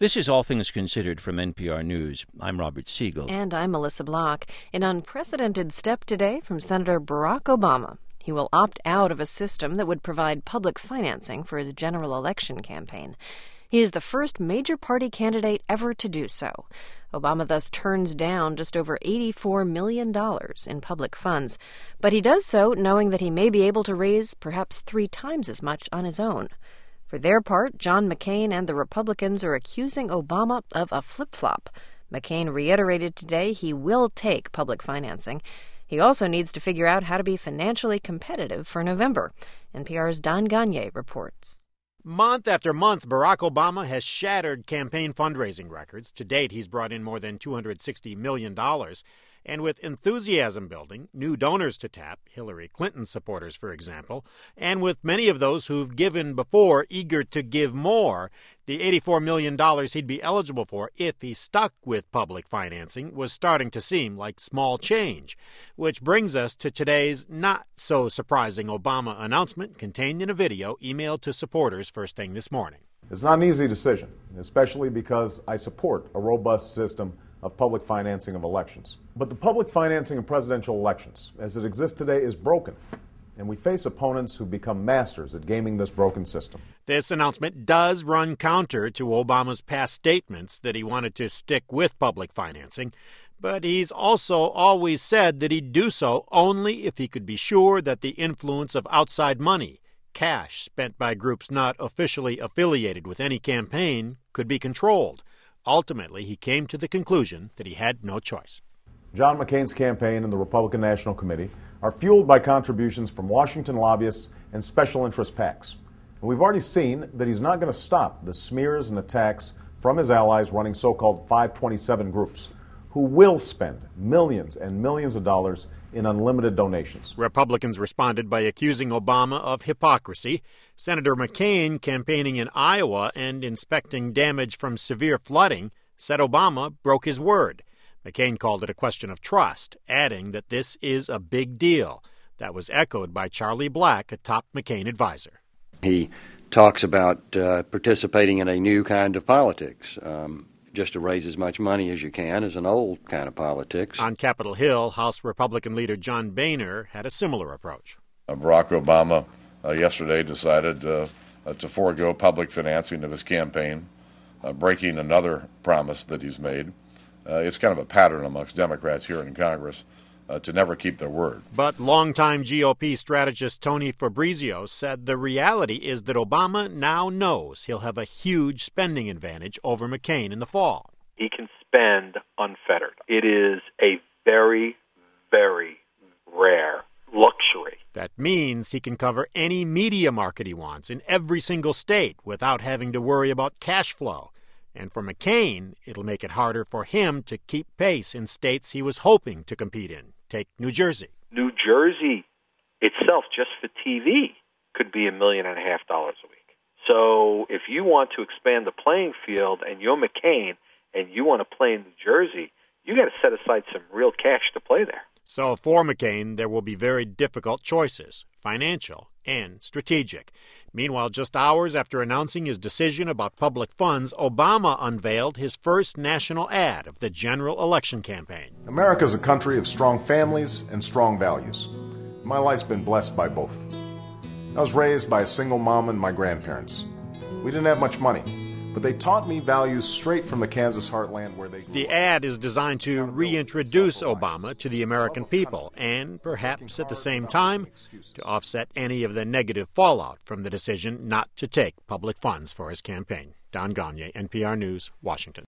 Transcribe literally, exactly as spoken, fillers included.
This is All Things Considered from N P R News. I'm Robert Siegel. And I'm Melissa Block. An unprecedented step today from Senator Barack Obama. He will opt out of a system that would provide public financing for his general election campaign. He is the first major party candidate ever to do so. Obama thus turns down just over eighty-four million dollars in public funds, but he does so knowing that he may be able to raise perhaps three times as much on his own. For their part, John McCain and the Republicans are accusing Obama of a flip-flop. McCain reiterated today he will take public financing. He also needs to figure out how to be financially competitive for November. N P R's Don Gagné reports. Month after month, Barack Obama has shattered campaign fundraising records. To date, he's brought in more than two hundred sixty million dollars. And with enthusiasm building, new donors to tap, Hillary Clinton supporters, for example, and with many of those who've given before eager to give more, the eighty-four million dollars he'd be eligible for if he stuck with public financing was starting to seem like small change. Which brings us to today's not-so-surprising Obama announcement contained in a video emailed to supporters first thing this morning. It's not an easy decision, especially because I support a robust system of public financing of elections. But the public financing of presidential elections, as it exists today, is broken, and we face opponents who become masters at gaming this broken system. This announcement does run counter to Obama's past statements that he wanted to stick with public financing, but he's also always said that he'd do so only if he could be sure that the influence of outside money, cash spent by groups not officially affiliated with any campaign, could be controlled. Ultimately, he came to the conclusion that he had no choice. John McCain's campaign and the Republican National Committee are fueled by contributions from Washington lobbyists and special interest PACs. And we've already seen that he's not going to stop the smears and attacks from his allies running so-called five twenty-seven groups, who will spend millions and millions of dollars in unlimited donations. Republicans responded by accusing Obama of hypocrisy. Senator McCain, campaigning in Iowa and inspecting damage from severe flooding, said Obama broke his word. McCain called it a question of trust, adding that this is a big deal. That was echoed by Charlie Black, a top McCain advisor. He talks about uh, participating in a new kind of politics. Um, just to raise as much money as you can is an old kind of politics. On Capitol Hill, House Republican leader John Boehner had a similar approach. Uh, Barack Obama uh, yesterday decided uh, uh, to forego public financing of his campaign, uh, breaking another promise that he's made. Uh, it's kind of a pattern amongst Democrats here in Congress uh, to never keep their word. But longtime G O P strategist Tony Fabrizio said the reality is that Obama now knows he'll have a huge spending advantage over McCain in the fall. He can spend unfettered. It is a very, very rare luxury. That means he can cover any media market he wants in every single state without having to worry about cash flow. And for McCain, it'll make it harder for him to keep pace in states he was hoping to compete in. Take New Jersey. New Jersey itself, just for T V, could be a million and a half dollars a week. So if you want to expand the playing field and you're McCain and you want to play in New Jersey, you got to set aside some real cash to play there. So for McCain, there will be very difficult choices, financial and strategic. Meanwhile, just hours after announcing his decision about public funds, Obama unveiled his first national ad of the general election campaign. America is a country of strong families and strong values. My life's been blessed by both. I was raised by a single mom and my grandparents. We didn't have much money, but they taught me values straight from the Kansas heartland where they grew The up. ad is designed to reintroduce Obama to the American people and, perhaps at the same time, to offset any of the negative fallout from the decision not to take public funds for his campaign. Don Gagné, N P R News, Washington.